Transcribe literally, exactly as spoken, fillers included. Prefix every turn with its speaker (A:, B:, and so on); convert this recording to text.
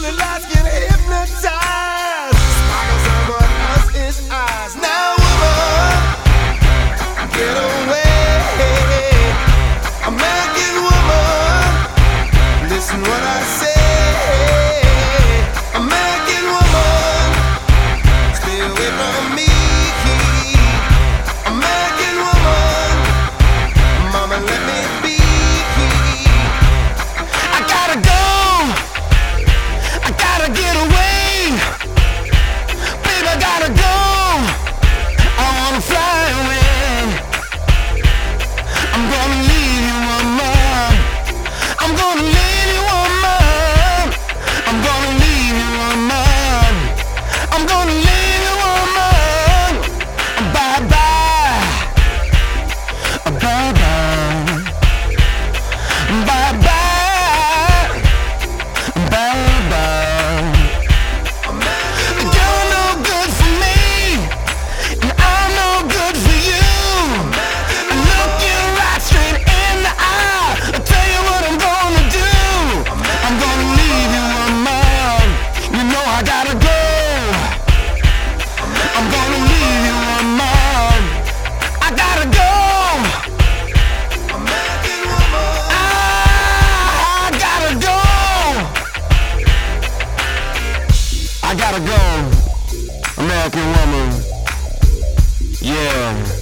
A: Shorty lights get hypnotized. Sparkles over us eyes. Now woman, get away. American woman, listen what I say. American woman, stay away from me. American woman, mama let me be. I gotta go, I gotta get away. Baby, I gotta go, I wanna fly away. I'm gonna leave you, woman. I'm gonna leave you, woman. I'm gonna leave you, woman. I'm gonna leave you, woman. Bye bye. Bye bye. Bye bye. Bye bye. You're no good for me, and I'm no good for you. Look you right straight in the eye. I'll tell you what I'm gonna do. I'm gonna leave you, woman. You know I gotta go. I'm gonna leave you, woman. I gotta go. I gotta go. I gotta go. American woman. Yeah.